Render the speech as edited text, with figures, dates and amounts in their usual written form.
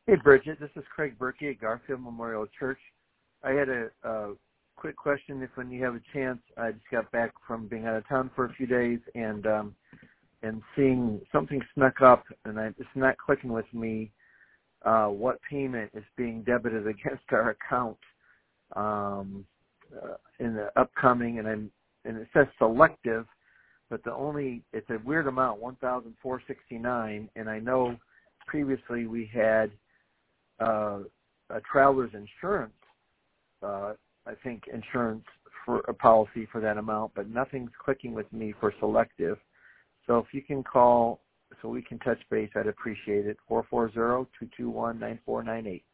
Hey, Bridget. This is Craig Berkey at Garfield Memorial Church. I had a quick question. If when you have a chance, I just got back from being out of town for a few days and seeing something snuck up, and it's not clicking with me. What payment is being debited against our account in the upcoming, and it says selective, but it's a weird amount, $1,469, and I know previously we had a traveler's insurance, I think insurance for a policy for that amount, but nothing's clicking with me for selective. So if you can call so we can touch base, I'd appreciate it. 440-221-9498.